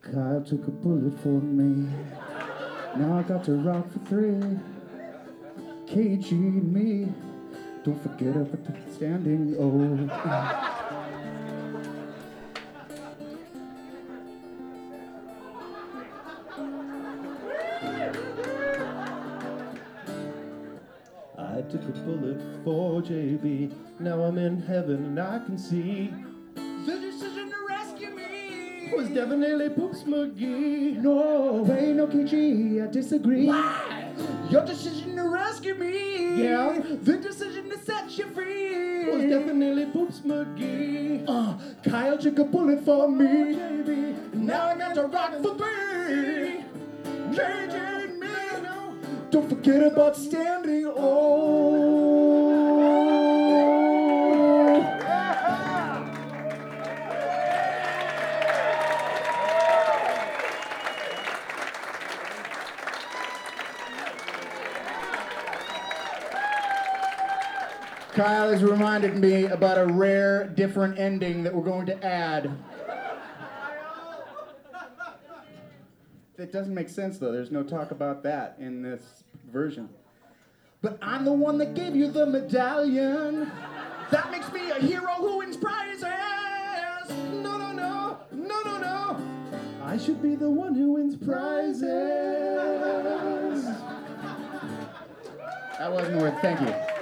Kyle took a bullet for me. Now I got to rock for 3. KG me. Don't forget about the standing O. I took a bullet for JB. Now I'm in heaven and I can see. The decision to rescue me Was definitely Poops McGee. No way, no KG, I disagree. Why? Your decision to rescue me. Yeah. The decision to set you free. Was definitely Poops McGee. Kyle took a bullet for me, baby. Now I got to rock for 3. KG me. Don't forget about standing O. Kyle has reminded me about a rare, different ending that we're going to add. It doesn't make sense, though. There's no talk about that in this version. But I'm the one that gave you the medallion. That makes me a hero who wins prizes. No, no, no. No, no, no. I should be the one who wins prizes. That wasn't worth. Thank you.